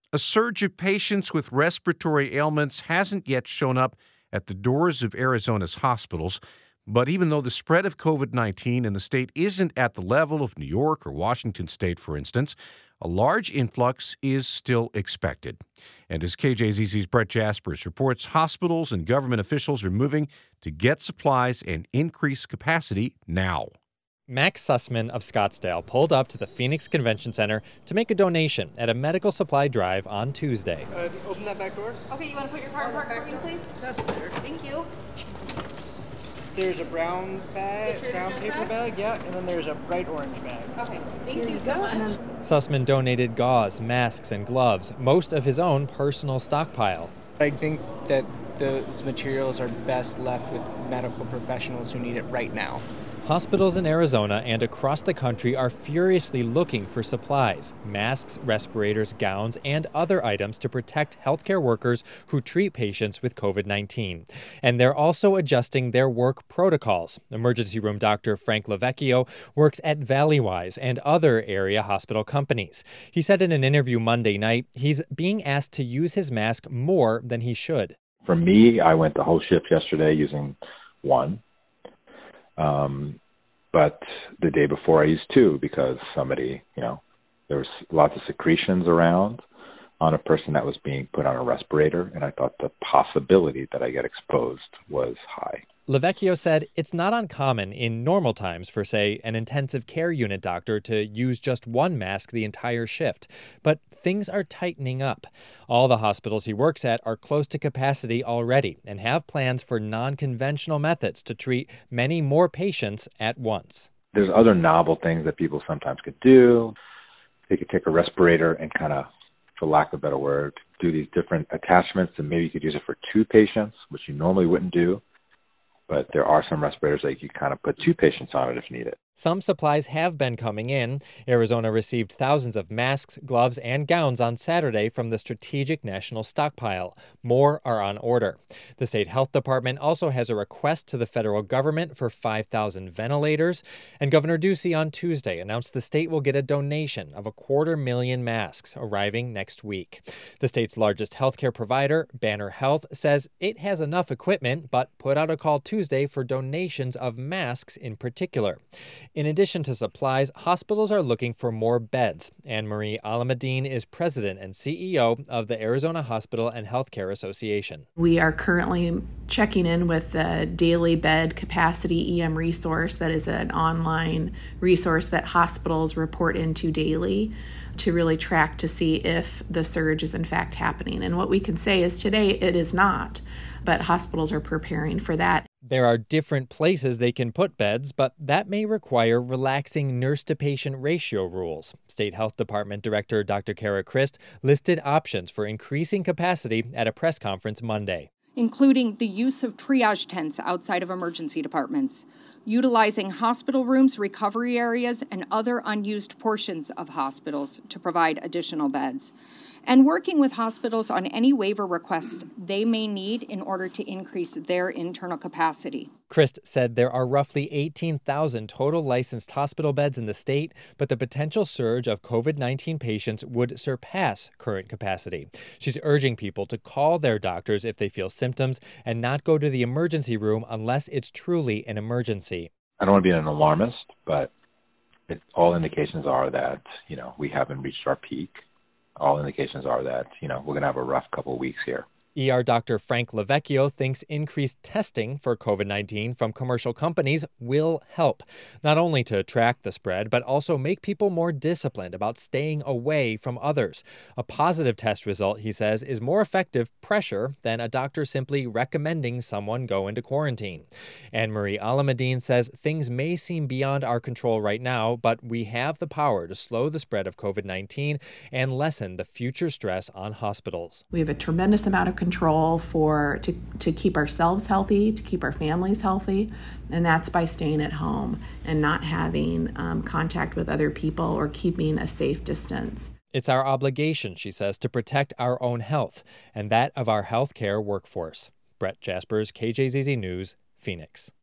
A surge of patients with respiratory ailments hasn't yet shown up at the doors of Arizona's hospitals. But even though the spread of COVID-19 in the state isn't at the level of New York or Washington state, for instance, a large influx is still expected. And as KJZZ's Brett Jaspers reports, hospitals and government officials are moving to get supplies and increase capacity now. Max Sussman of Scottsdale pulled up to the Phoenix Convention Center to make a donation at a medical supply drive on Tuesday. Open that back door. Okay, you want to put your car in park for me, please? That's better. Thank you. There's a brown paper bag, yeah, and then there's a bright orange bag. Okay, thank you so much. Sussman donated gauze, masks, and gloves, most of his own personal stockpile. I think that those materials are best left with medical professionals who need it right now. Hospitals in Arizona and across the country are furiously looking for supplies, masks, respirators, gowns, and other items to protect healthcare workers who treat patients with COVID-19. And they're also adjusting their work protocols. Emergency room doctor Frank Lavecchio works at Valleywise and other area hospital companies. He said in an interview Monday night, he's being asked to use his mask more than he should. For me, I went the whole shift yesterday using one. But the day before I used two because somebody, there was lots of secretions around on a person that was being put on a respirator, and I thought the possibility that I get exposed was high. Lavecchio said it's not uncommon in normal times for, say, an intensive care unit doctor to use just one mask the entire shift. But things are tightening up. All the hospitals he works at are close to capacity already and have plans for non-conventional methods to treat many more patients at once. There's other novel things that people sometimes could do. They could take a respirator and kind of, for lack of a better word, do these different attachments, and maybe you could use it for two patients, which you normally wouldn't do. But there are some respirators that you kind of put two patients on it if needed. Some supplies have been coming in. Arizona received thousands of masks, gloves, and gowns on Saturday from the Strategic National Stockpile. More are on order. The state health department also has a request to the federal government for 5,000 ventilators. And Governor Ducey on Tuesday announced the state will get a donation of 250,000 masks arriving next week. The state's largest healthcare provider, Banner Health, says it has enough equipment, but put out a call Tuesday for donations of masks in particular. In addition to supplies, hospitals are looking for more beds. Anne-Marie Alameddine is president and CEO of the Arizona Hospital and Healthcare Association. We are currently checking in with the daily bed capacity EM resource. That is an online resource that hospitals report into daily to really track to see if the surge is in fact happening. And what we can say is today it is not, but hospitals are preparing for that. There are different places they can put beds, but that may require relaxing nurse-to-patient ratio rules. State Health Department Director Dr. Kara Christ listed options for increasing capacity at a press conference Monday, including the use of triage tents outside of emergency departments, utilizing hospital rooms, recovery areas, and other unused portions of hospitals to provide additional beds, and working with hospitals on any waiver requests they may need in order to increase their internal capacity. Christ said there are roughly 18,000 total licensed hospital beds in the state, but the potential surge of COVID-19 patients would surpass current capacity. She's urging people to call their doctors if they feel symptoms and not go to the emergency room unless it's truly an emergency. I don't want to be an alarmist, but all indications are that, we haven't reached our peak. All indications are that, we're going to have a rough couple of weeks here. ER Dr. Frank Lavecchio thinks increased testing for COVID-19 from commercial companies will help, not only to track the spread, but also make people more disciplined about staying away from others. A positive test result, he says, is more effective pressure than a doctor simply recommending someone go into quarantine. Anne-Marie Alameddine says things may seem beyond our control right now, but we have the power to slow the spread of COVID-19 and lessen the future stress on hospitals. We have a tremendous amount of control to keep ourselves healthy, to keep our families healthy, and that's by staying at home and not having contact with other people or keeping a safe distance. It's our obligation, she says, to protect our own health and that of our healthcare workforce. Brett Jaspers, KJZZ News, Phoenix.